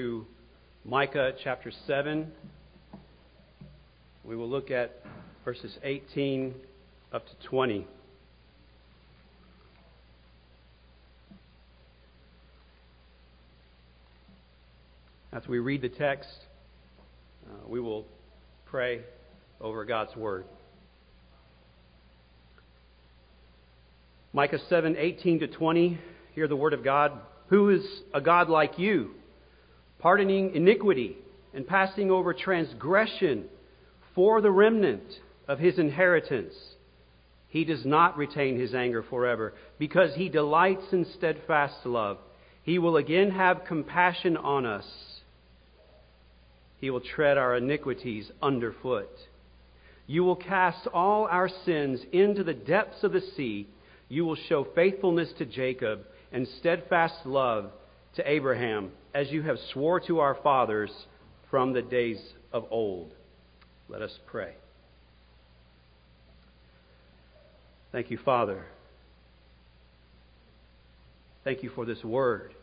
to Micah chapter 7. We will look at verses 18 up to 20. As we read the text, we will pray over God's Word. Micah 7, 18 to 20, hear the Word of God. Who is a God like you, pardoning iniquity and passing over transgression for the remnant of His inheritance? He does not retain His anger forever, because He delights in steadfast love. He will again have compassion on us. He will tread our iniquities underfoot. You will cast all our sins into the depths of the sea. You will show faithfulness to Jacob and steadfast love to Abraham, as you have swore to our fathers from the days of old. Let us pray. Thank you, Father. Thank you for this word.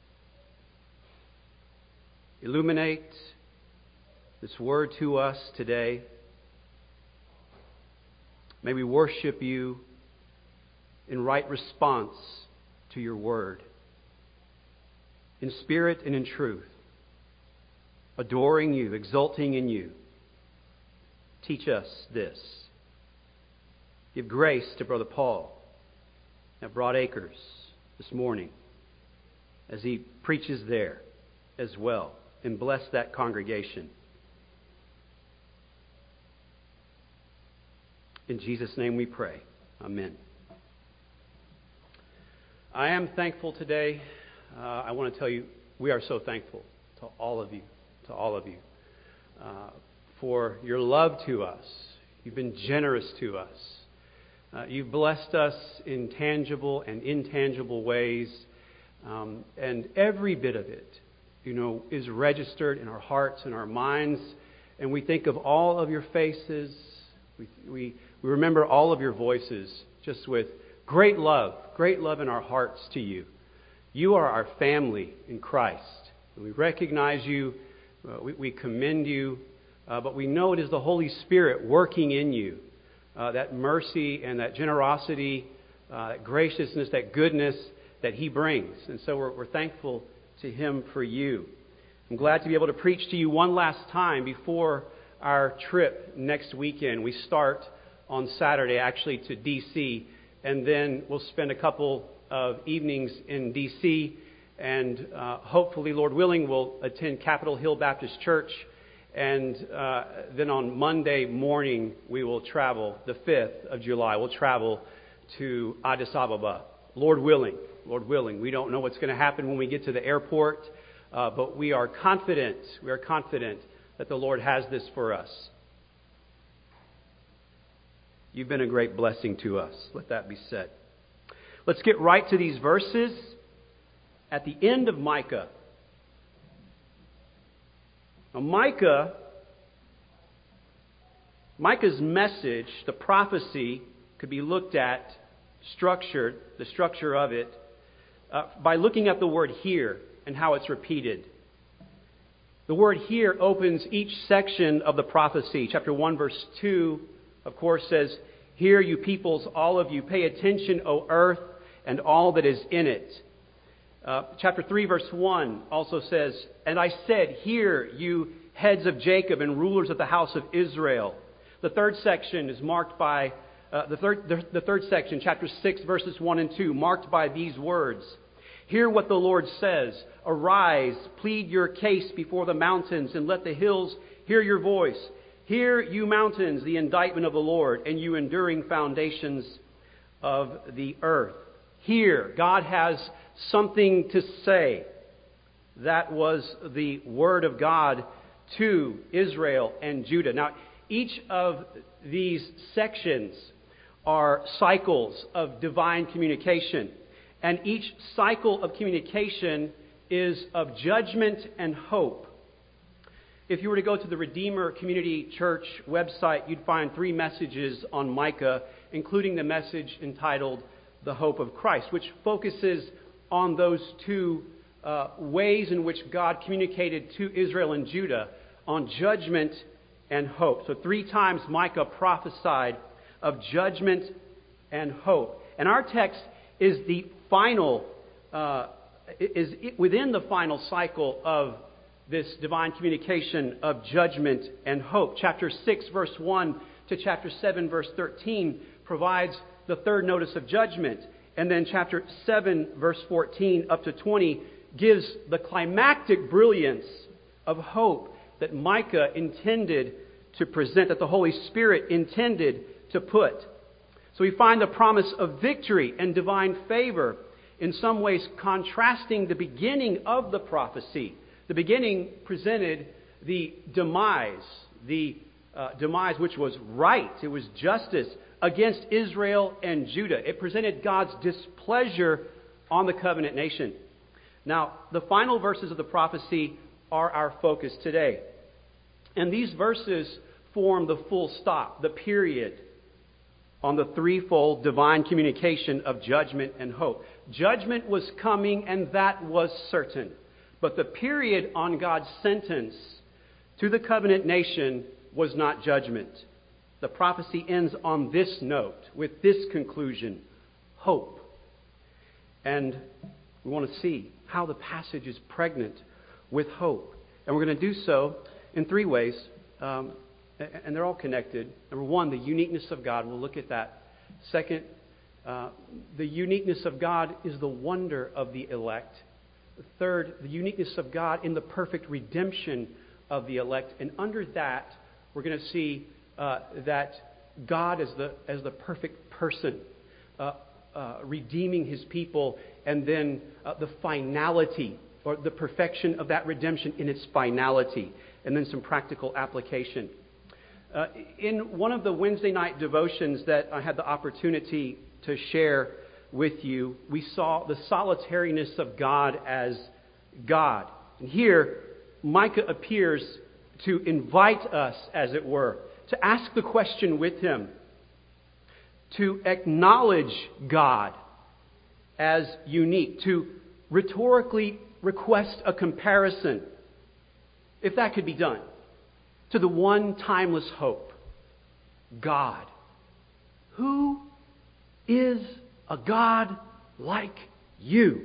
Illuminate this word to us today. May we worship you in right response to your word, in spirit and in truth, adoring you, exulting in you. Teach us this. Give grace to Brother Paul at Broad Acres this morning as he preaches there as well, and bless that congregation. In Jesus' name we pray. Amen. I am thankful today. I want to tell you, we are so thankful to all of you, for your love to us. You've been generous to us. You've blessed us in tangible and intangible ways, and every bit of it, is registered in our hearts and our minds. And we think of all of your faces. We remember all of your voices, just with great love in our hearts to you. You are our family in Christ. We recognize you, we commend you, but we know it is the Holy Spirit working in you, that mercy and that generosity, that graciousness, that goodness that He brings. And so we're thankful to Him for you. I'm glad to be able to preach to you one last time before our trip next weekend. We start on Saturday, actually, to D.C., and then we'll spend a couple of evenings in D.C., and hopefully, Lord willing, we'll attend Capitol Hill Baptist Church, and then on Monday morning, we will travel, the 5th of July, we'll travel to Addis Ababa. Lord willing. We don't know what's going to happen when we get to the airport, but we are confident that the Lord has this for us. You've been a great blessing to us. Let that be said. Let's get right to these verses at the end of Micah. Now, Micah's message, the prophecy, could be looked at, the structure of it, by looking at the word "here" and how it's repeated. The word "here" opens each section of the prophecy. Chapter 1, verse 2, of course, says, "Hear, you peoples, all of you. Pay attention, O earth, and all that is in it." Chapter 3, verse 1 also says, "And I said, hear, you heads of Jacob and rulers of the house of Israel." The third section is marked by, the third section, chapter 6, verses 1 and 2, marked by these words. "Hear what the Lord says. Arise, plead your case before the mountains, and let the hills hear your voice. Hear, you mountains, the indictment of the Lord, and you enduring foundations of the earth." Here, God has something to say. That was the word of God to Israel and Judah. Now, each of these sections are cycles of divine communication. And each cycle of communication is of judgment and hope. If you were to go to the Redeemer Community Church website, you'd find 3 messages on Micah, including the message entitled "The Hope of Christ," which focuses on those two ways in which God communicated to Israel and Judah on judgment and hope. So 3 times Micah prophesied of judgment and hope. And our text is the final, is within the final cycle of this divine communication of judgment and hope. Chapter 6, verse 1 to chapter 7, verse 13 provides the third notice of judgment. And then chapter 7, verse 14 up to 20 gives the climactic brilliance of hope that Micah intended to present, that the Holy Spirit intended to put. So we find the promise of victory and divine favor, in some ways contrasting the beginning of the prophecy. The beginning presented the demise which was right, it was justice against Israel and Judah. It presented God's displeasure on the covenant nation. Now, the final verses of the prophecy are our focus today. And these verses form the full stop, the period, on the threefold divine communication of judgment and hope. Judgment was coming, and that was certain. But the period on God's sentence to the covenant nation was not judgment. The prophecy ends on this note, with this conclusion: hope. And we want to see how the passage is pregnant with hope. And we're going to do so in 3 ways, and they're all connected. Number 1, the uniqueness of God. We'll look at that. Second, the uniqueness of God is the wonder of the elect. Third, the uniqueness of God in the perfect redemption of the elect. And under that, we're going to see that God as the perfect person, redeeming His people, and then the finality or the perfection of that redemption in its finality, and then some practical application. In one of the Wednesday night devotions that I had the opportunity to share with you, we saw the solitariness of God as God. And here, Micah appears to invite us, as it were, to ask the question with him, to acknowledge God as unique, to rhetorically request a comparison, if that could be done, to the one timeless hope, God. Who is a God like you?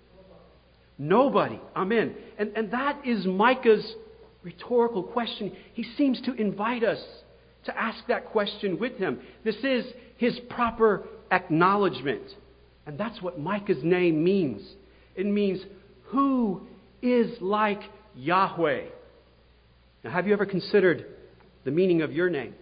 Nobody. Amen. And that is Micah's rhetorical question. He seems to invite us to ask that question with him. This is his proper acknowledgement. And that's what Micah's name means. It means, who is like Yahweh? Now, have you ever considered the meaning of your name?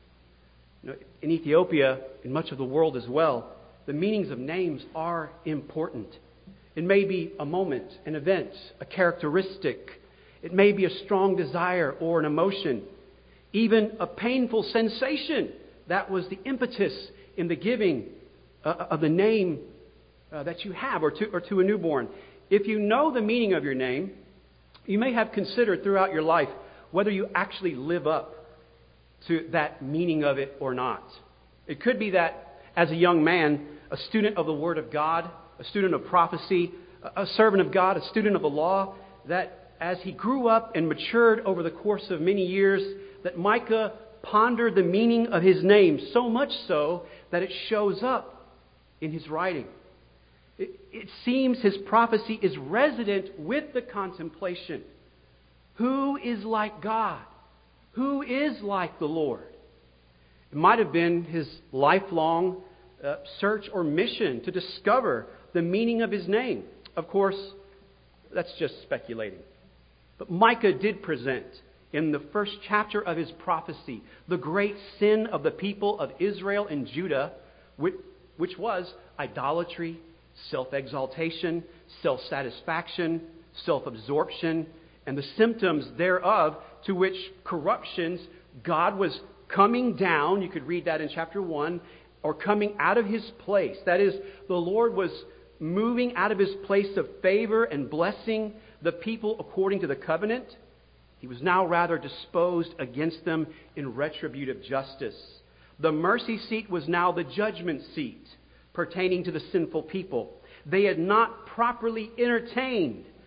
In Ethiopia, in much of the world as well, the meanings of names are important. It may be a moment, an event, a characteristic. It may be a strong desire or an emotion, even a painful sensation. That was the impetus in the giving of the name that you have, or to a newborn. If you know the meaning of your name, you may have considered throughout your life whether you actually live up to that meaning of it or not. It could be that as a young man, a student of the Word of God, a student of prophecy, a servant of God, a student of the law, that as he grew up and matured over the course of many years, that Micah pondered the meaning of his name, so much so that it shows up in his writing. It seems his prophecy is resident with the contemplation. Who is like God? Who is like the Lord? It might have been his lifelong search or mission to discover the meaning of his name. Of course, that's just speculating. But Micah did present in the first chapter of his prophecy the great sin of the people of Israel and Judah, which was idolatry, self-exaltation, self-satisfaction, self-absorption, and the symptoms thereof, to which corruptions God was coming down. You could read that in chapter 1, or coming out of His place. That is, the Lord was moving out of His place of favor and blessing the people according to the covenant. He was now rather disposed against them in retributive justice. The mercy seat was now the judgment seat pertaining to the sinful people. They had not properly entertained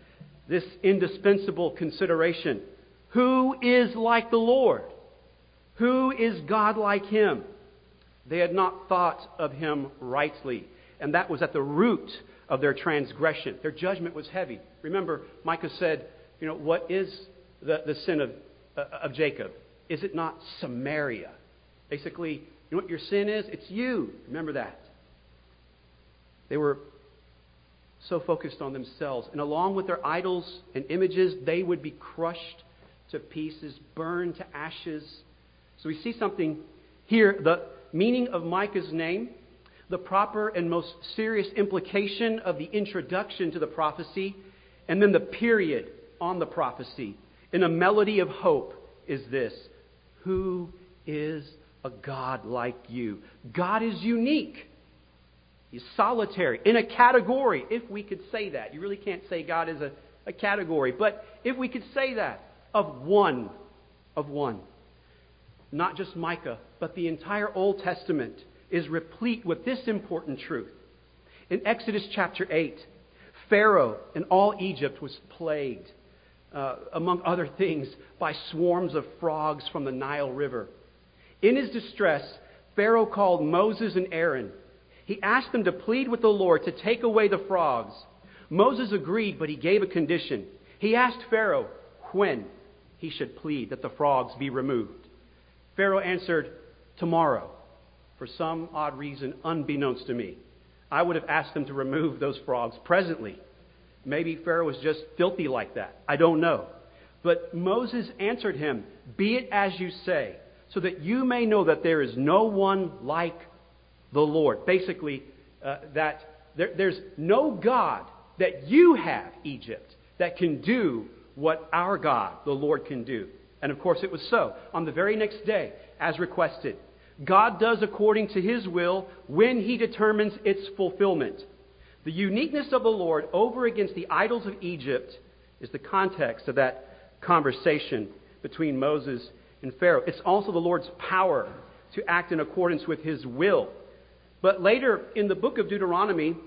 this indispensable consideration. Who is like the Lord? Who is God like Him? They had not thought of Him rightly, and that was at the root of their transgression. Their judgment was heavy. Remember, Micah said, what is the sin of Jacob? Is it not Samaria? Basically, you know what your sin is? It's you. Remember that. They were so focused on themselves. And along with their idols and images, they would be crushed to pieces, burned to ashes. So we see something here. The meaning of Micah's name, the proper and most serious implication of the introduction to the prophecy, and then the period on the prophecy in a melody of hope is this: who is a God like you? God is unique. He's solitary, in a category, if we could say that. You really can't say God is a category, but if we could say that, of one. Not just Micah, but the entire Old Testament is replete with this important truth. In Exodus chapter 8, Pharaoh and all Egypt was plagued, among other things, by swarms of frogs from the Nile River. In his distress, Pharaoh called Moses and Aaron. He asked them to plead with the Lord to take away the frogs. Moses agreed, but he gave a condition. He asked Pharaoh when he should plead that the frogs be removed. Pharaoh answered, tomorrow, for some odd reason unbeknownst to me. I would have asked them to remove those frogs presently. Maybe Pharaoh was just filthy like that. I don't know. But Moses answered him, be it as you say, so that you may know that there is no one like the Lord. Basically, that there's no God that you have, Egypt, that can do what our God, the Lord, can do. And of course it was so. On the very next day, as requested, God does according to His will when He determines its fulfillment. The uniqueness of the Lord over against the idols of Egypt is the context of that conversation between Moses and Pharaoh. It's also the Lord's power to act in accordance with His will. But later in the book of Deuteronomy,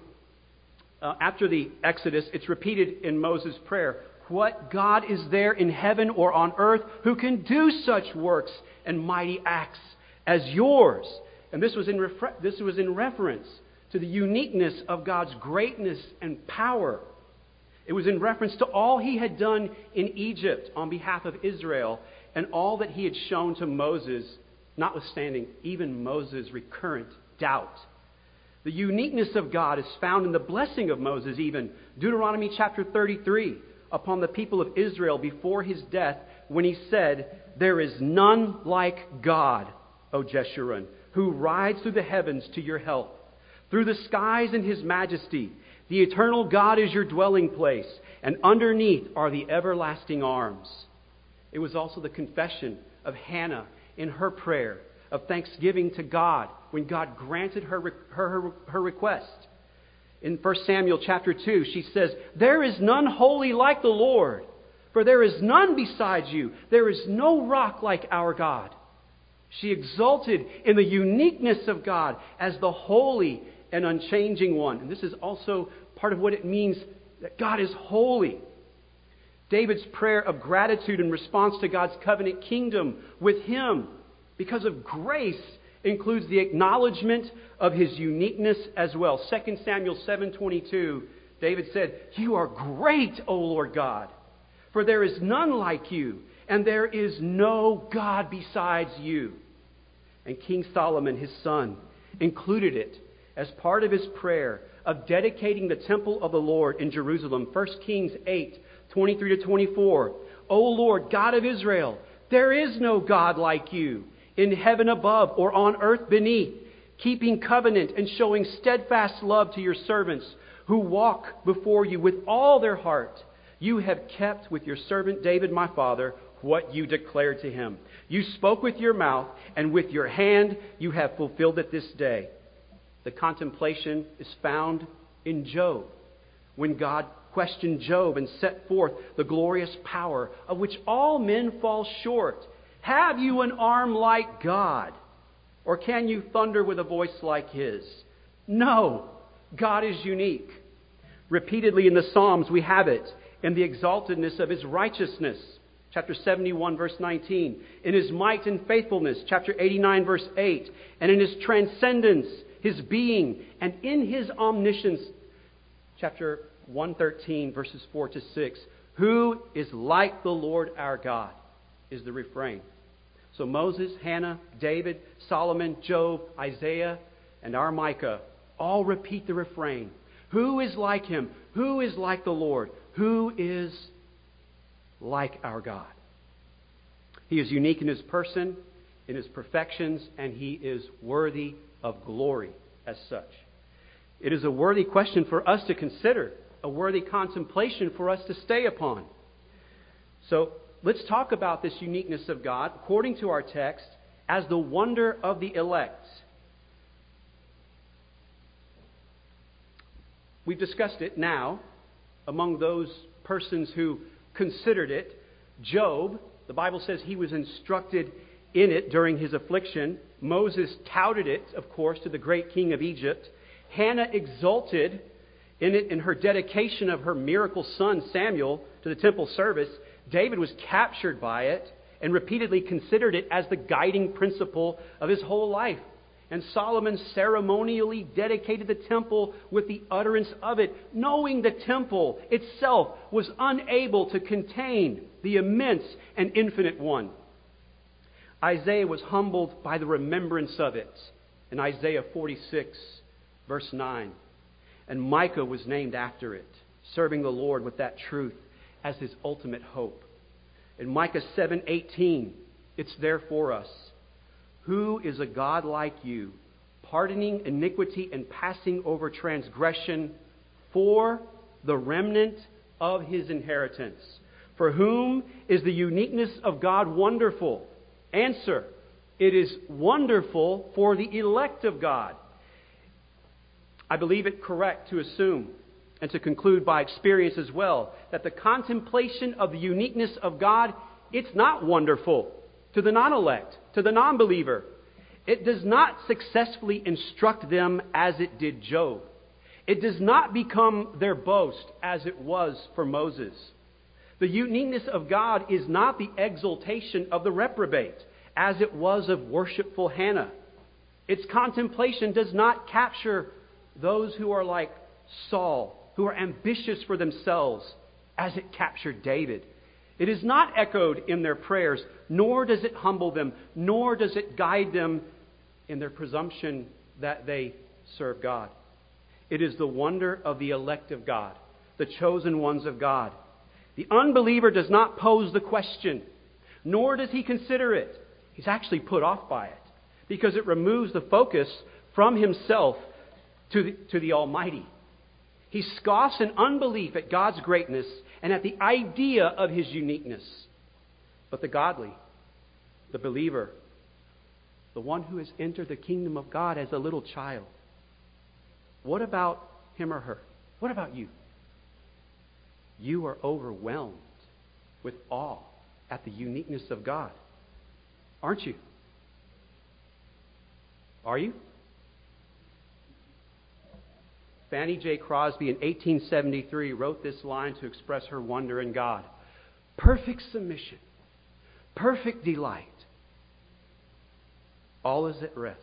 after the Exodus, it's repeated in Moses' prayer. What God is there in heaven or on earth who can do such works and mighty acts as yours? And this was in reference to the uniqueness of God's greatness and power. It was in reference to all He had done in Egypt on behalf of Israel and all that He had shown to Moses, notwithstanding even Moses' recurrent doubt. The uniqueness of God is found in the blessing of Moses even. Deuteronomy chapter 33, upon the people of Israel before his death, when he said, there is none like God, O Jeshurun, who rides through the heavens to your help. Through the skies in His majesty, the eternal God is your dwelling place, and underneath are the everlasting arms. It was also the confession of Hannah in her prayer of thanksgiving to God when God granted her request. In 1 Samuel chapter 2, she says, there is none holy like the Lord, for there is none besides you. There is no rock like our God. She exulted in the uniqueness of God as the holy and unchanging one. And this is also part of what it means that God is holy. David's prayer of gratitude in response to God's covenant kingdom with him, because of grace, includes the acknowledgement of His uniqueness as well. 2 Samuel 7:22, David said, you are great, O Lord God, for there is none like you, and there is no God besides you. And King Solomon, his son, included it as part of his prayer of dedicating the temple of the Lord in Jerusalem. 1 Kings 8:23-24. O Lord, God of Israel, there is no God like you in heaven above or on earth beneath, keeping covenant and showing steadfast love to your servants who walk before you with all their heart. You have kept with your servant David, my father, what you declared to him. You spoke with your mouth, and with your hand you have fulfilled it this day. The contemplation is found in Job, when God questioned Job and set forth the glorious power of which all men fall short. Have you an arm like God? Or can you thunder with a voice like His? No, God is unique. Repeatedly in the Psalms we have it. in the exaltedness of His righteousness, chapter 71, verse 19, in His might and faithfulness, chapter 89, verse 8, and in His transcendence, His being, and in His omniscience, chapter 113, verses 4 to 6. Who is like the Lord our God is the refrain. So Moses, Hannah, David, Solomon, Job, Isaiah, and our Micah all repeat the refrain. Who is like Him? Who is like the Lord? Who is like our God? He is unique in His person, in His perfections, and He is worthy of glory as such. It is a worthy question for us to consider, a worthy contemplation for us to stay upon. So let's talk about this uniqueness of God, according to our text, as the wonder of the elect. We've discussed it now among those persons who considered it. Job, the Bible says he was instructed in it during his affliction. Moses touted it, of course, to the great king of Egypt. Hannah exulted in it in her dedication of her miracle son Samuel to the temple service. David was captured by it and repeatedly considered it as the guiding principle of his whole life. And Solomon ceremonially dedicated the temple with the utterance of it, knowing the temple itself was unable to contain the immense and infinite one. Isaiah was humbled by the remembrance of it in Isaiah 46, verse 9. And Micah was named after it, serving the Lord with that truth as his ultimate hope. In Micah 7:18, it's there for us. Who is a God like you, pardoning iniquity and passing over transgression for the remnant of His inheritance? For whom is the uniqueness of God wonderful? Answer: it is wonderful for the elect of God. I believe it correct to assume and to conclude by experience as well that the contemplation of the uniqueness of God, it's not wonderful to the non-elect, to the non-believer. It does not successfully instruct them as it did Job. It does not become their boast as it was for Moses. The uniqueness of God is not the exaltation of the reprobate as it was of worshipful Hannah. Its contemplation does not capture those who are like Saul, who are ambitious for themselves, as it captured David. It is not echoed in their prayers, nor does it humble them, nor does it guide them in their presumption that they serve God. It is the wonder of the elect of God, the chosen ones of God. The unbeliever does not pose the question, nor does he consider it. He's actually put off by it, because it removes the focus from himself to the Almighty. He scoffs in unbelief at God's greatness and at the idea of His uniqueness. But the godly, the believer, the one who has entered the kingdom of God as a little child, what about him or her? What about you? You are overwhelmed with awe at the uniqueness of God, aren't you? Are you? Fanny J. Crosby in 1873 wrote this line to express her wonder in God. Perfect submission, perfect delight, all is at rest.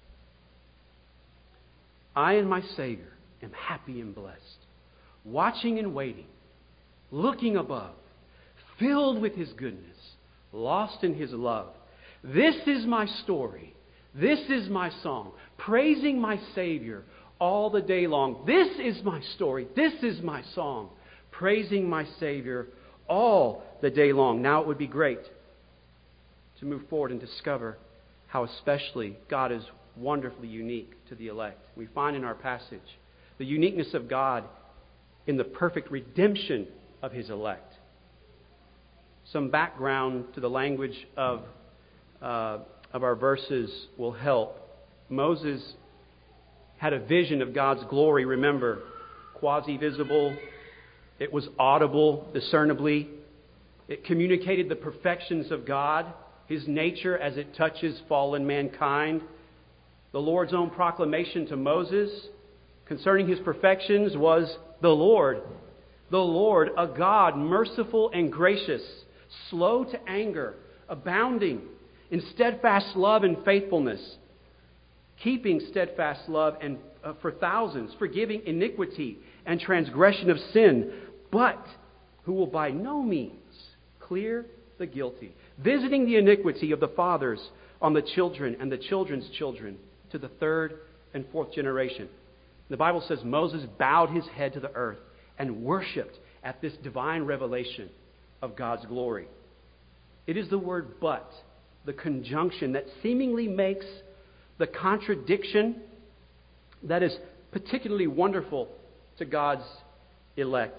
I and my Savior am happy and blessed, watching and waiting, looking above, filled with His goodness, lost in His love. This is my story, this is my song, praising my Savior all the day long. This is my story. This is my song, praising my Savior all the day long. Now it would be great to move forward and discover how especially God is wonderfully unique to the elect. We find in our passage the uniqueness of God in the perfect redemption of His elect. Some background to the language of our verses will help. Moses had a vision of God's glory, remember, quasi-visible. It was audible, discernibly. It communicated the perfections of God, His nature as it touches fallen mankind. The Lord's own proclamation to Moses concerning His perfections was the Lord. The Lord, a God merciful and gracious, slow to anger, abounding in steadfast love and faithfulness, keeping steadfast love and for thousands, forgiving iniquity and transgression of sin, but who will by no means clear the guilty, visiting the iniquity of the fathers on the children and the children's children to the third and fourth generation. The Bible says Moses bowed his head to the earth and worshipped at this divine revelation of God's glory. It is the word but, the conjunction that seemingly makes the contradiction that is particularly wonderful to God's elect.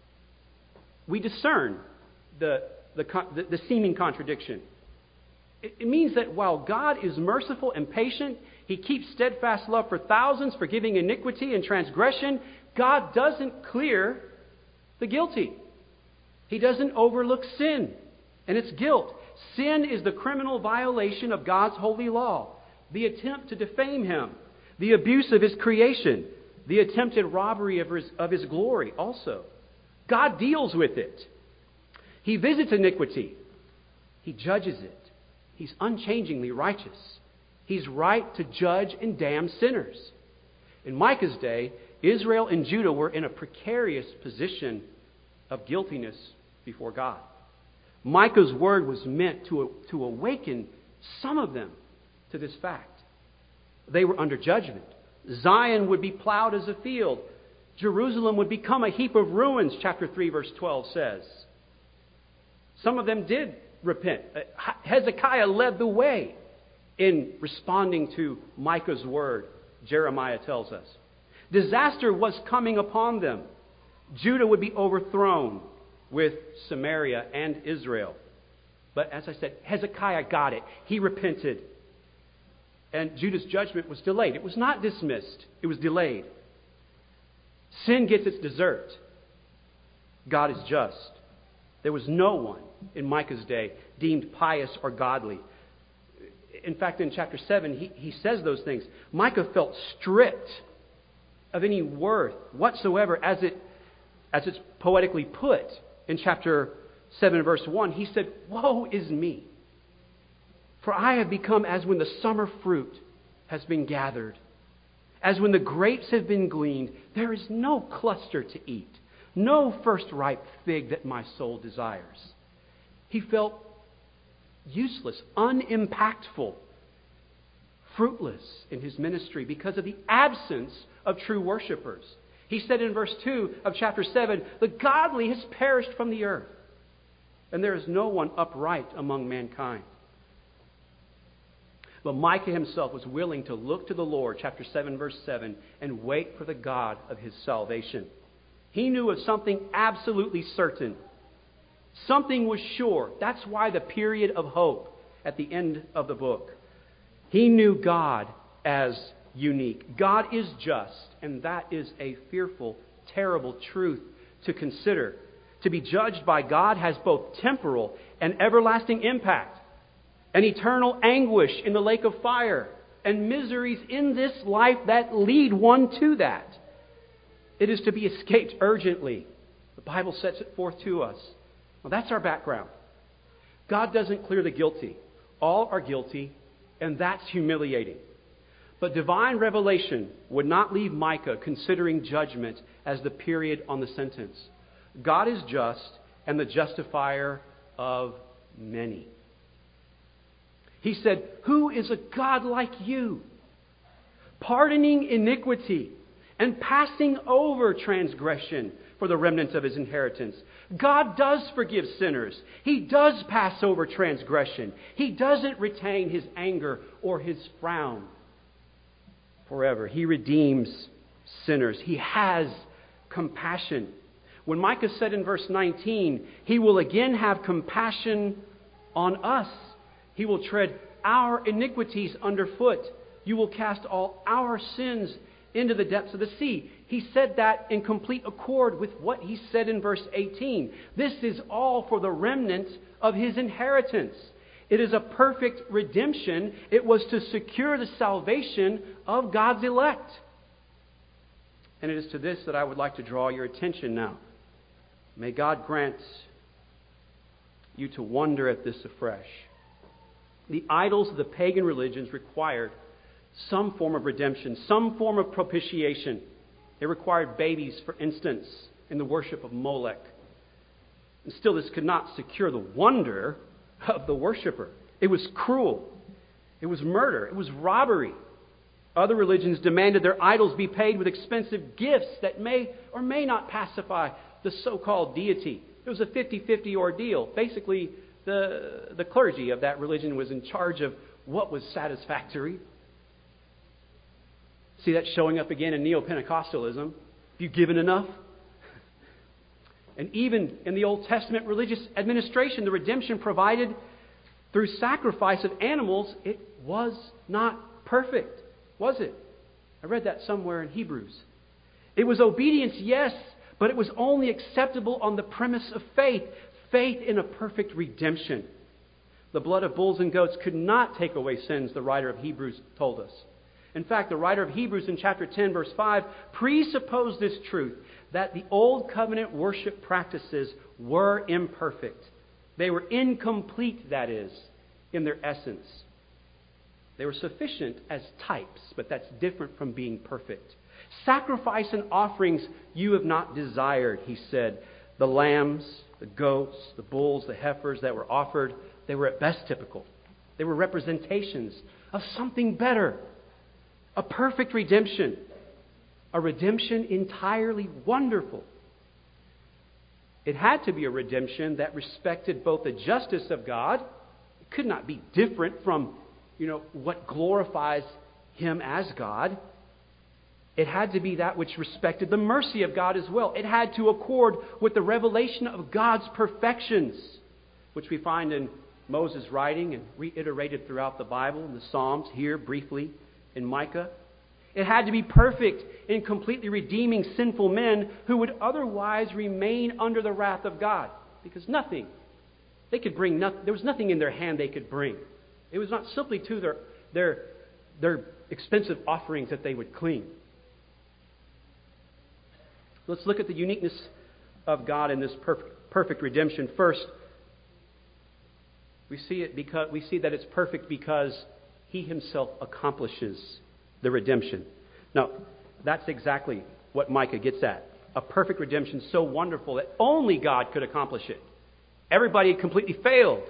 We discern the seeming contradiction. It means that while God is merciful and patient, He keeps steadfast love for thousands, forgiving iniquity and transgression. God doesn't clear the guilty. He doesn't overlook sin and its guilt. Sin is the criminal violation of God's holy law, the attempt to defame Him, the abuse of His creation, the attempted robbery of His glory also. God deals with it. He visits iniquity. He judges it. He's unchangingly righteous. He's right to judge and damn sinners. In Micah's day, Israel and Judah were in a precarious position of guiltiness before God. Micah's word was meant to awaken some of them to this fact. They were under judgment. Zion would be plowed as a field. Jerusalem would become a heap of ruins, chapter 3, verse 12 says. Some of them did repent. Hezekiah led the way in responding to Micah's word, Jeremiah tells us. Disaster was coming upon them. Judah would be overthrown with Samaria and Israel. But as I said, Hezekiah got it. He repented. And Judah's judgment was delayed. It was not dismissed. It was delayed. Sin gets its desert. God is just. There was no one in Micah's day deemed pious or godly. In fact, in chapter 7, he says those things. Micah felt stripped of any worth whatsoever, as it's poetically put in chapter 7, verse 1. He said, "Woe is me, for I have become as when the summer fruit has been gathered, as when the grapes have been gleaned. There is no cluster to eat, no first ripe fig that my soul desires." He felt useless, unimpactful, fruitless in his ministry because of the absence of true worshipers. He said in verse 2 of chapter 7, "The godly has perished from the earth, and there is no one upright among mankind." But Micah himself was willing to look to the Lord, chapter 7, verse 7, and wait for the God of his salvation. He knew of something absolutely certain. Something was sure. That's why the period of hope at the end of the book. He knew God as unique. God is just, and that is a fearful, terrible truth to consider. To be judged by God has both temporal and everlasting impact, an eternal anguish in the lake of fire, and miseries in this life that lead one to that. It is to be escaped urgently. The Bible sets it forth to us. Well, that's our background. God doesn't clear the guilty. All are guilty, and that's humiliating. But divine revelation would not leave Micah considering judgment as the period on the sentence. God is just and the justifier of many. He said, "Who is a God like you, pardoning iniquity and passing over transgression for the remnant of His inheritance?" God does forgive sinners. He does pass over transgression. He doesn't retain His anger or His frown forever. He redeems sinners. He has compassion. When Micah said in verse 19, He will again have compassion on us. He will tread our iniquities underfoot. You will cast all our sins into the depths of the sea. He said that in complete accord with what He said in verse 18. This is all for the remnant of His inheritance. It is a perfect redemption. It was to secure the salvation of God's elect. And it is to this that I would like to draw your attention now. May God grant you to wonder at this afresh. The idols of the pagan religions required some form of redemption, some form of propitiation. They required babies, for instance, in the worship of Molech. And still, this could not secure the wonder of the worshiper. It was cruel. It was murder. It was robbery. Other religions demanded their idols be paid with expensive gifts that may or may not pacify the so-called deity. It was a 50-50 ordeal. Basically, the clergy of that religion was in charge of what was satisfactory. See that showing up again in Neo-Pentecostalism. If you've given enough. And even in the Old Testament religious administration, the redemption provided through sacrifice of animals, it was not perfect, was it? I read that somewhere in Hebrews. It was obedience, yes, but it was only acceptable on the premise of faith. Faith in a perfect redemption. The blood of bulls and goats could not take away sins, the writer of Hebrews told us. In fact, the writer of Hebrews in chapter 10, verse 5, presupposed this truth, that the old covenant worship practices were imperfect. They were incomplete, that is, in their essence. They were sufficient as types, but that's different from being perfect. Sacrifice and offerings you have not desired, he said. The lambs, the goats, the bulls, the heifers that were offered, they were at best typical. They were representations of something better. A perfect redemption. A redemption entirely wonderful. It had to be a redemption that respected both the justice of God. It could not be different from, what glorifies Him as God. It had to be that which respected the mercy of God as well. It had to accord with the revelation of God's perfections, which we find in Moses' writing and reiterated throughout the Bible, in the Psalms, here briefly in Micah. It had to be perfect in completely redeeming sinful men who would otherwise remain under the wrath of God. Because they could bring nothing. There was nothing in their hand they could bring. It was not simply to their expensive offerings that they would cling. Let's look at the uniqueness of God in this perfect redemption. First, we see that it's perfect because He Himself accomplishes the redemption. Now, that's exactly what Micah gets at. A perfect redemption so wonderful that only God could accomplish it. Everybody had completely failed.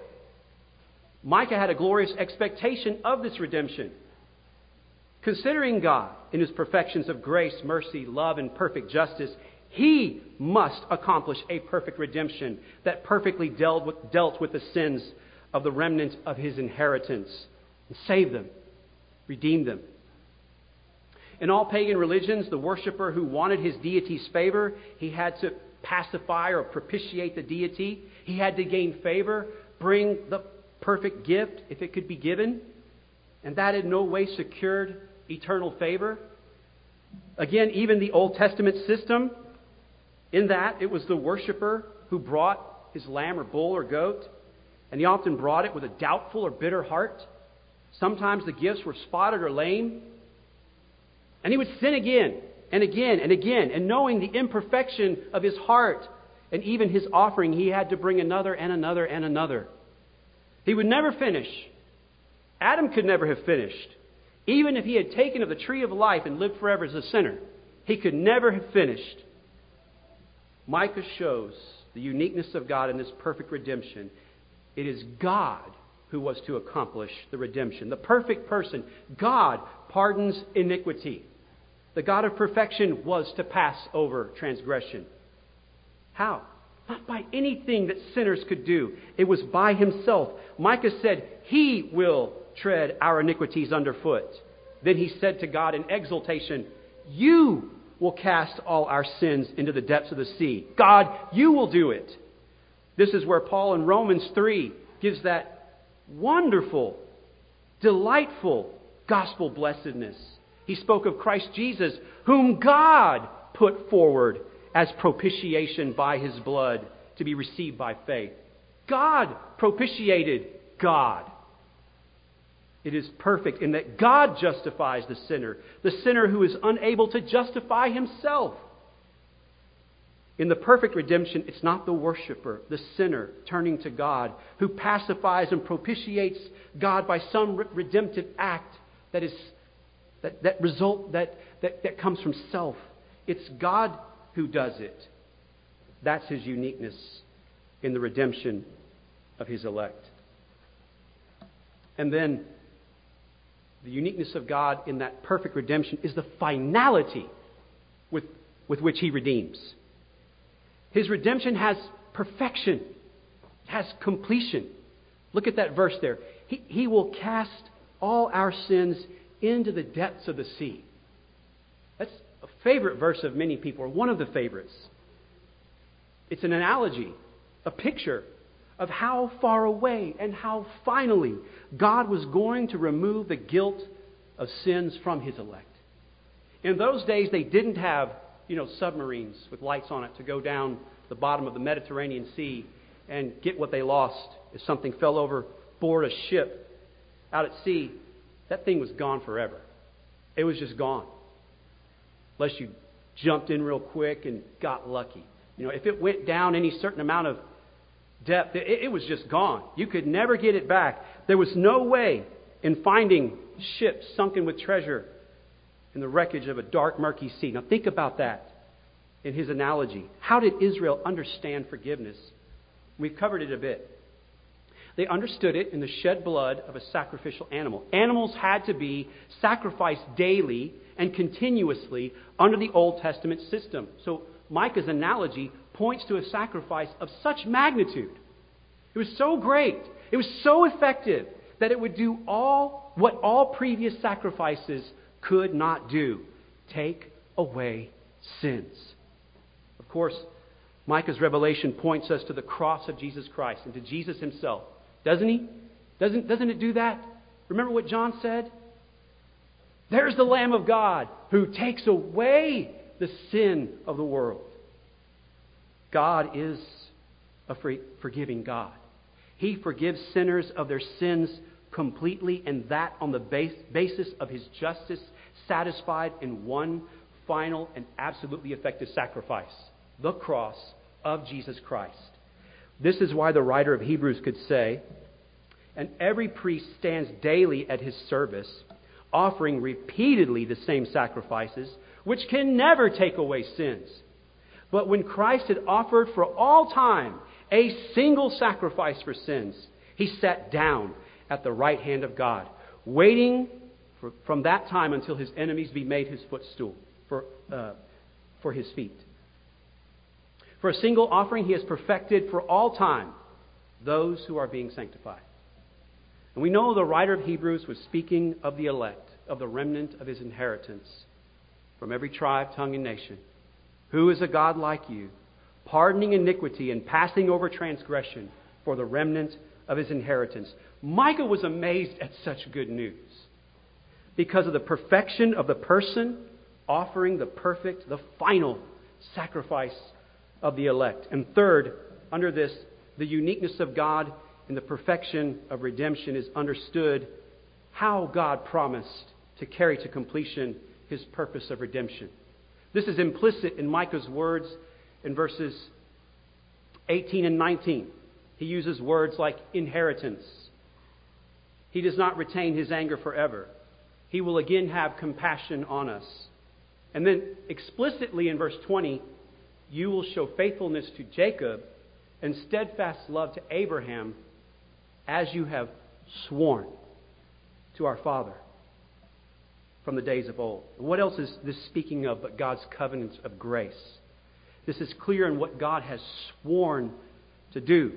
Micah had a glorious expectation of this redemption. Considering God in His perfections of grace, mercy, love, and perfect justice, He must accomplish a perfect redemption that perfectly dealt with the sins of the remnant of His inheritance and save them, redeem them. In all pagan religions, the worshiper who wanted his deity's favor, he had to pacify or propitiate the deity. He had to gain favor, bring the perfect gift if it could be given. And that in no way secured eternal favor. Again, even the Old Testament system, in that it was the worshiper who brought his lamb or bull or goat, and he often brought it with a doubtful or bitter heart. Sometimes the gifts were spotted or lame. And he would sin again and again and again. And knowing the imperfection of his heart and even his offering, he had to bring another and another and another. He would never finish. Adam could never have finished. Even if he had taken of the tree of life and lived forever as a sinner, he could never have finished. Micah shows the uniqueness of God in this perfect redemption. It is God who was to accomplish the redemption. The perfect person. God pardons iniquity. The God of perfection was to pass over transgression. How? Not by anything that sinners could do. It was by Himself. Micah said, He will tread our iniquities underfoot. Then he said to God in exultation, You will cast all our sins into the depths of the sea. God, You will do it. This is where Paul in Romans 3 gives that wonderful, delightful gospel blessedness. He spoke of Christ Jesus, whom God put forward as propitiation by His blood to be received by faith. God propitiated God. It is perfect in that God justifies the sinner who is unable to justify himself. In the perfect redemption, it's not the worshiper, the sinner, turning to God, who pacifies and propitiates God by some redemptive act that comes from self. It's God who does it. That's His uniqueness in the redemption of His elect. And then the uniqueness of God in that perfect redemption is the finality with which He redeems. His redemption has perfection, has completion. Look at that verse there. He will cast all our sins into the depths of the sea. That's a favorite verse of many people, or one of the favorites. It's an analogy, a picture of how far away and how finally God was going to remove the guilt of sins from His elect. In those days, they didn't have submarines with lights on it to go down the bottom of the Mediterranean Sea and get what they lost. If something fell overboard a ship out at sea, that thing was gone forever. It was just gone. Unless you jumped in real quick and got lucky. If it went down any certain amount of depth, it was just gone. You could never get it back. There was no way in finding ships sunken with treasure in the wreckage of a dark, murky sea. Now think about that in his analogy. How did Israel understand forgiveness? We've covered it a bit. They understood it in the shed blood of a sacrificial animal. Animals had to be sacrificed daily and continuously under the Old Testament system. So Micah's analogy points to a sacrifice of such magnitude. It was so great. It was so effective that it would do what all previous sacrifices could not do. Take away sins. Of course, Micah's revelation points us to the cross of Jesus Christ and to Jesus Himself. Doesn't he? Doesn't it do that? Remember what John said? There's the Lamb of God who takes away the sin of the world. God is a forgiving God. He forgives sinners of their sins completely, and that on the basis of His justice satisfied in one final and absolutely effective sacrifice, the cross of Jesus Christ. This is why the writer of Hebrews could say, and every priest stands daily at his service, offering repeatedly the same sacrifices, which can never take away sins. But when Christ had offered for all time a single sacrifice for sins, He sat down at the right hand of God, waiting from that time until His enemies be made His footstool for His feet. For a single offering He has perfected for all time those who are being sanctified. And we know the writer of Hebrews was speaking of the elect, of the remnant of His inheritance, from every tribe, tongue, and nation. Who is a God like you, pardoning iniquity and passing over transgression for the remnant of His inheritance? Micah was amazed at such good news because of the perfection of the person offering the perfect, the final sacrifice of the elect. And third, under this, the uniqueness of God in the perfection of redemption is understood how God promised to carry to completion His purpose of redemption. This is implicit in Micah's words in verses 18 and 19. He uses words like inheritance. He does not retain His anger forever. He will again have compassion on us. And then explicitly in verse 20, you will show faithfulness to Jacob and steadfast love to Abraham, as you have sworn to our father from the days of old. And what else is this speaking of but God's covenant of grace? This is clear in what God has sworn to do.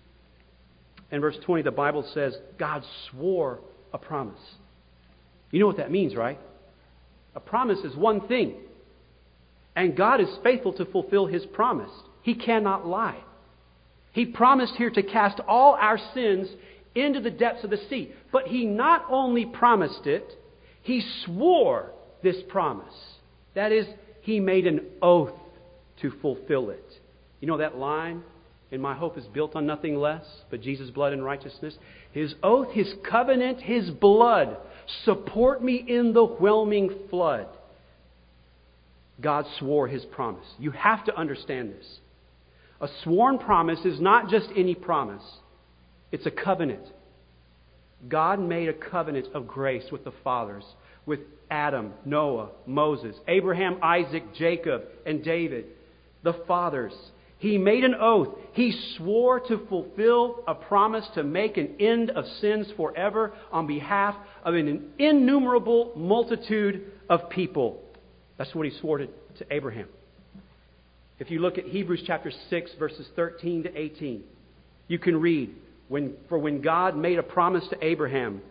In verse 20, the Bible says God swore a promise. You know what that means, right? A promise is one thing. And God is faithful to fulfill His promise. He cannot lie. He promised here to cast all our sins into the depths of the sea. But He not only promised it, He swore this promise. That is, He made an oath to fulfill it. You know that line, "And my hope is built on nothing less but Jesus' blood and righteousness"? His oath, His covenant, His blood support me in the whelming flood. God swore His promise. You have to understand this. A sworn promise is not just any promise. It's a covenant. God made a covenant of grace with the fathers, with Adam, Noah, Moses, Abraham, Isaac, Jacob, and David, the fathers. He made an oath. He swore to fulfill a promise to make an end of sins forever on behalf of an innumerable multitude of people. That's what He swore to Abraham. If you look at Hebrews chapter 6, verses 13 to 18, you can read, when God made a promise to Abraham,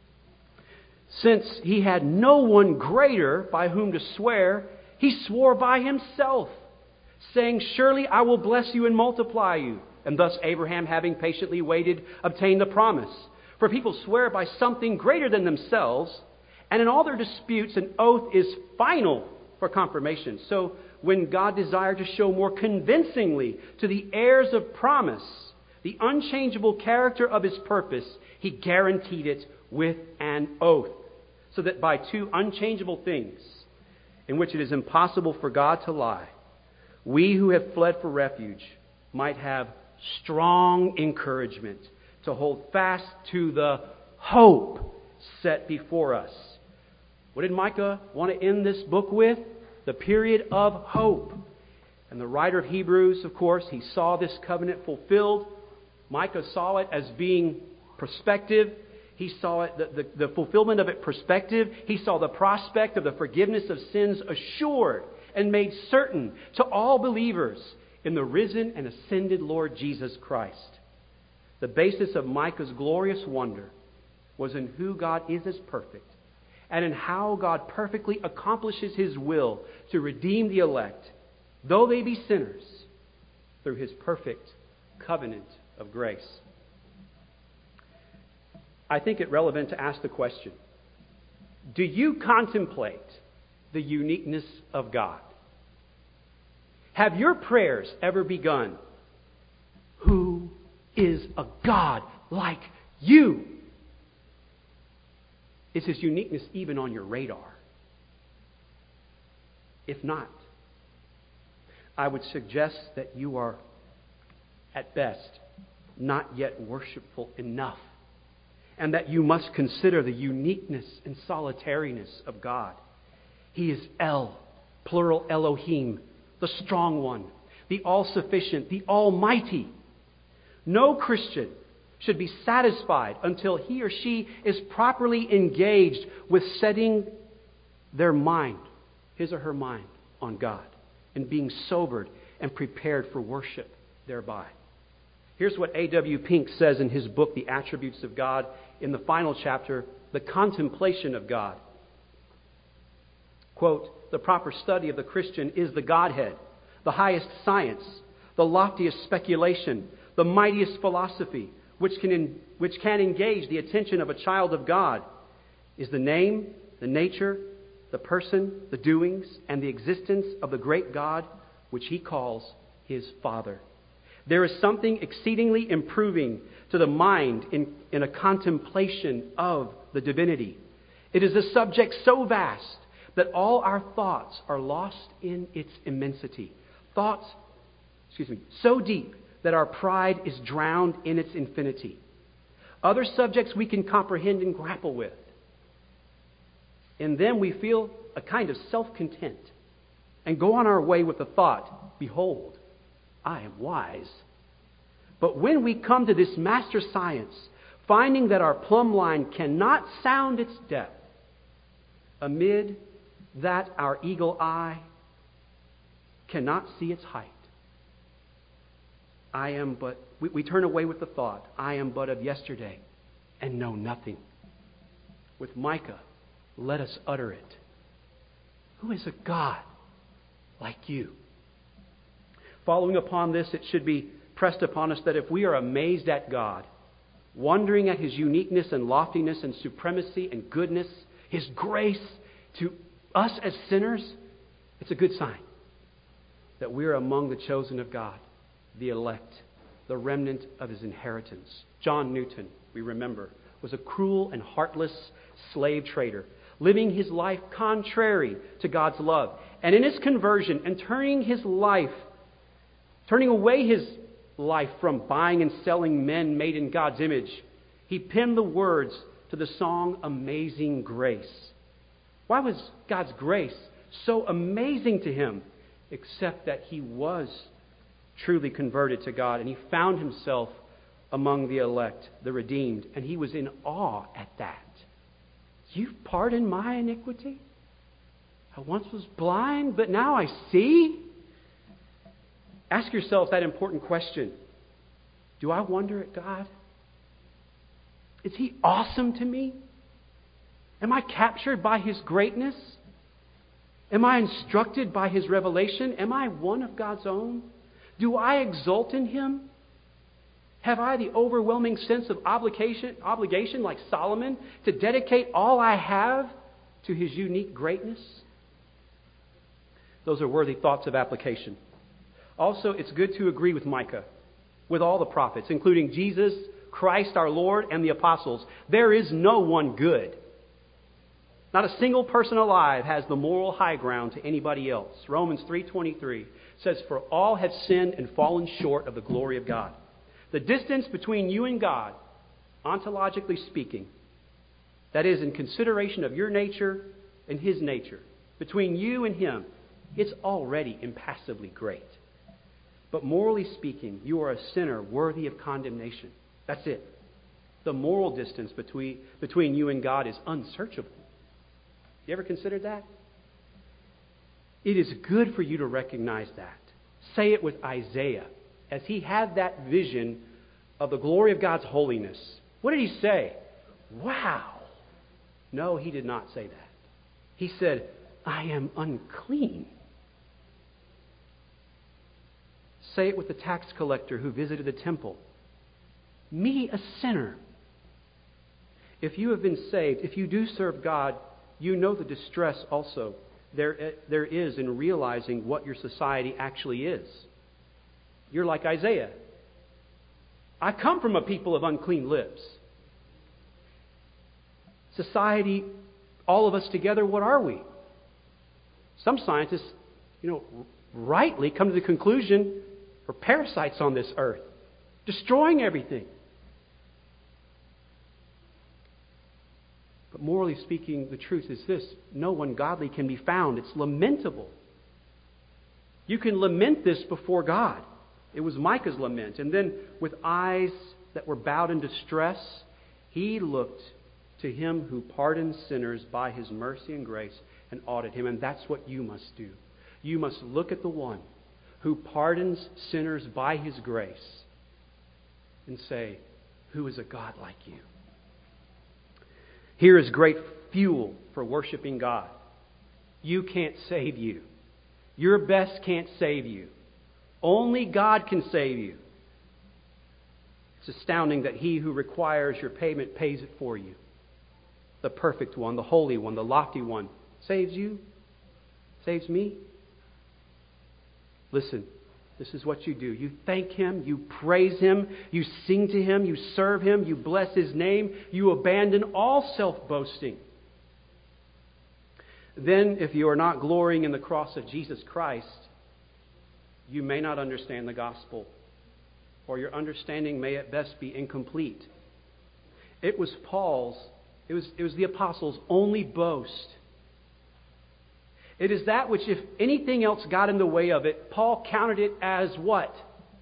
since He had no one greater by whom to swear, He swore by Himself, saying, surely I will bless you and multiply you. And thus Abraham, having patiently waited, obtained the promise. For people swear by something greater than themselves, and in all their disputes an oath is final for confirmation. So when God desired to show more convincingly to the heirs of promise the unchangeable character of His purpose, He guaranteed it with an oath, so that by two unchangeable things, in which it is impossible for God to lie, we who have fled for refuge might have strong encouragement to hold fast to the hope set before us. What did Micah want to end this book with? The period of hope. And the writer of Hebrews, of course, he saw this covenant fulfilled. Micah saw it as being prospective. He saw it, the fulfillment of it prospective. He saw the prospect of the forgiveness of sins assured and made certain to all believers in the risen and ascended Lord Jesus Christ. The basis of Micah's glorious wonder was in who God is as perfect, and in how God perfectly accomplishes His will to redeem the elect, though they be sinners, through His perfect covenant of grace. I think it relevant to ask the question, do you contemplate the uniqueness of God? Have your prayers ever begun, who is a God like you? Is His uniqueness even on your radar? If not, I would suggest that you are, at best, not yet worshipful enough, and that you must consider the uniqueness and solitariness of God. He is El, plural Elohim, the strong one, the all-sufficient, the almighty. No Christian should be satisfied until he or she is properly engaged with setting their mind, his or her mind, on God, and being sobered and prepared for worship thereby. Here's what A.W. Pink says in his book, The Attributes of God, in the final chapter, The Contemplation of God. Quote, the proper study of the Christian is the Godhead, the highest science, the loftiest speculation, the mightiest philosophy, which can engage the attention of a child of God, is the name, the nature, the person, the doings, and the existence of the great God, which He calls His Father. There is something exceedingly improving to the mind in a contemplation of the divinity. It is a subject so vast that all our thoughts are lost in its immensity. Thoughts, so deep that our pride is drowned in its infinity. Other subjects we can comprehend and grapple with. In them we feel a kind of self-content and go on our way with the thought, behold, I am wise. But when we come to this master science, finding that our plumb line cannot sound its depth, amid that our eagle eye cannot see its height, we turn away with the thought, I am but of yesterday and know nothing. With Micah, let us utter it. Who is a God like you? Following upon this, it should be pressed upon us that if we are amazed at God, wondering at His uniqueness and loftiness and supremacy and goodness, His grace to us as sinners, it's a good sign that we are among the chosen of God, the elect, the remnant of His inheritance. John Newton, we remember, was a cruel and heartless slave trader, living his life contrary to God's love. And in his conversion and turning away his life from buying and selling men made in God's image, he penned the words to the song Amazing Grace. Why was God's grace so amazing to him? Except that he was truly converted to God and he found himself among the elect, the redeemed, and he was in awe at that. You've pardoned my iniquity? I once was blind, but now I see? Ask yourself that important question. Do I wonder at God? Is he awesome to me? Am I captured by his greatness? Am I instructed by his revelation? Am I one of God's own? Do I exult in him? Have I the overwhelming sense of obligation like Solomon to dedicate all I have to his unique greatness? Those are worthy thoughts of application. Also, it's good to agree with Micah, with all the prophets, including Jesus, Christ our Lord, and the apostles. There is no one good. Not a single person alive has the moral high ground to anybody else. Romans 3:23 says, "For all have sinned and fallen short of the glory of God." The distance between you and God, ontologically speaking, that is, in consideration of your nature and his nature, between you and him, it's already impassably great. But morally speaking, you are a sinner worthy of condemnation. That's it. The moral distance between you and God is unsearchable. You ever considered that? It is good for you to recognize that. Say it with Isaiah, as he had that vision of the glory of God's holiness. What did he say? Wow. No, he did not say that. He said, I am unclean. Say it with the tax collector who visited the temple. Me, a sinner. If you have been saved, if you do serve God, you know the distress also there is in realizing what your society actually is. You're like Isaiah. I come from a people of unclean lips. Society, all of us together, what are we? Some scientists, rightly come to the conclusion we're parasites on this earth, destroying everything. But morally speaking, the truth is this: no one godly can be found. It's lamentable. You can lament this before God. It was Micah's lament. And then with eyes that were bowed in distress, he looked to him who pardons sinners by his mercy and grace and audit him. And that's what you must do. You must look at the one who pardons sinners by his grace and say, who is a God like you? Here is great fuel for worshiping God. You can't save you. Your best can't save you. Only God can save you. It's astounding that he who requires your payment pays it for you. The perfect one, the holy one, the lofty one saves you, saves me. Listen, this is what you do. You thank him, you praise him, you sing to him, you serve him, you bless his name, you abandon all self-boasting. Then, if you are not glorying in the cross of Jesus Christ, you may not understand the gospel, or your understanding may at best be incomplete. It was the apostles' only boast. It is that which, if anything else got in the way of it, Paul counted it as what?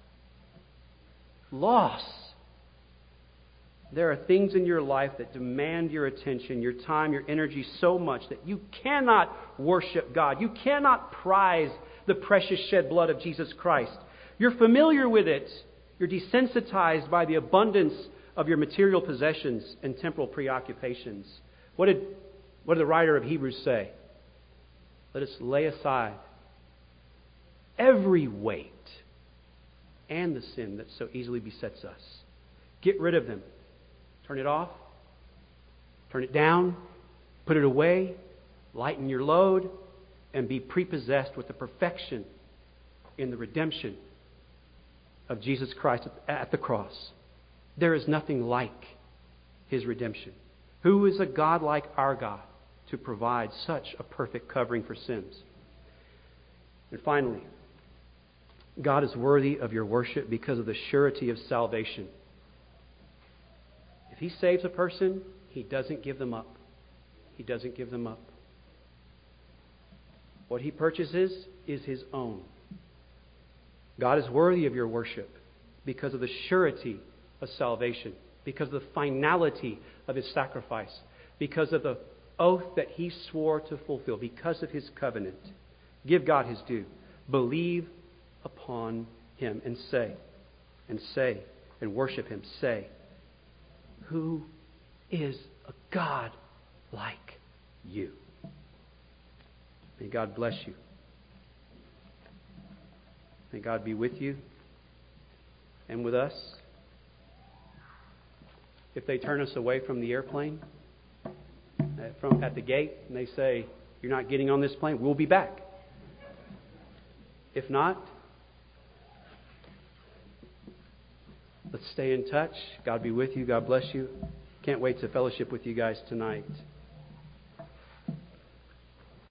Loss. There are things in your life that demand your attention, your time, your energy so much that you cannot worship God. You cannot prize the precious shed blood of Jesus Christ. You're familiar with it. You're desensitized by the abundance of your material possessions and temporal preoccupations. What did the writer of Hebrews say? Let us lay aside every weight and the sin that so easily besets us. Get rid of them. Turn it off. Turn it down. Put it away. Lighten your load. And be prepossessed with the perfection in the redemption of Jesus Christ at the cross. There is nothing like his redemption. Who is a God like our God to provide such a perfect covering for sins? And finally, God is worthy of your worship because of the surety of salvation. If He saves a person, He doesn't give them up. He doesn't give them up. What He purchases is His own. God is worthy of your worship because of the surety of salvation, because of the finality of His sacrifice, because of the oath that He swore to fulfill, because of His covenant. Give God His due. Believe upon Him and say, and worship Him. Say, who is a God like you? May God bless you. May God be with you and with us. If they turn us away from the airplane, at the gate, and they say, you're not getting on this plane, we'll be back. If not, let's stay in touch. God be with you. God bless you. Can't wait to fellowship with you guys tonight.